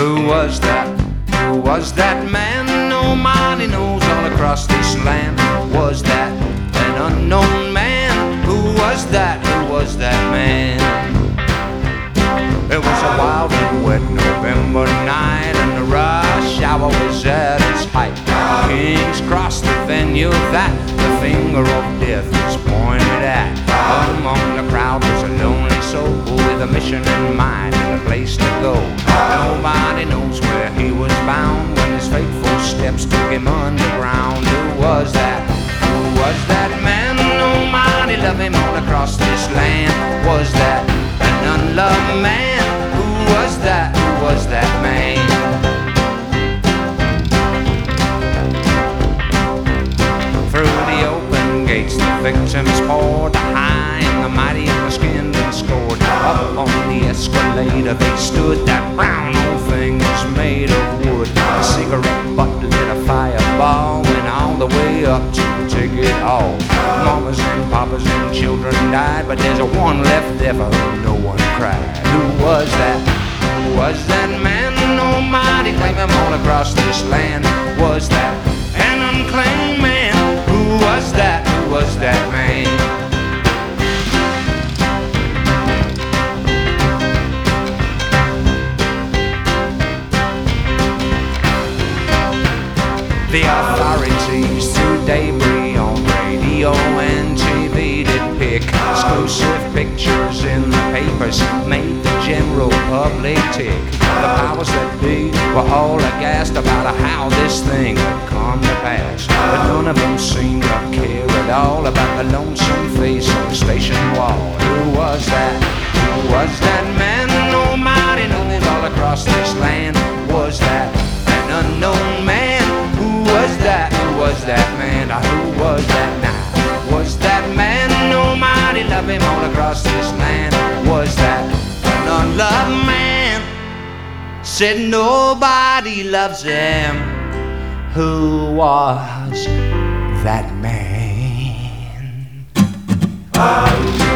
Who was that? Who was that man? Nobody knows all across this land. Was that an unknown man? Who was that? Who was that man? It was a wild and wet November night, and the rush hour was at its height. Kings crossed the venue that the finger of death was pointed at. Among the crowd was a lonely soul with a mission in mind and a place to go. Nobody knows where he was bound when his fateful steps took him underground. Who was that? Who was that man? Nobody loved him all across this land. Was that an unloved man? Who was that? Who was that man? Through the open gates the victims poured, the high and the mighty and the skinned and scored. Up on the escalator they stood, that brown old thing was made of wood. A cigarette butt lit a fireball, went all the way up to take it all. Mamas and papas and children died, but there's a one left there for whom no one cried. Who was that? Who was that man? Nobody claimed him all across this land. Was that an unclaimed man? Who was that? Who was that man? The authorities through debris on radio and TV did pick exclusive pictures in the papers, made the general public tick. The powers that be were all aghast about how this thing would come to pass, but none of them seemed to care at all about the lonesome face on the station wall. Who was that? Who was that man? Nobody knows all across this land. Was that an unknown man? Who was that? Who was that man? Who was that now? Was that man? Nobody loved him all across this land. Was that an unloved man? Said nobody loves him. Who was that man?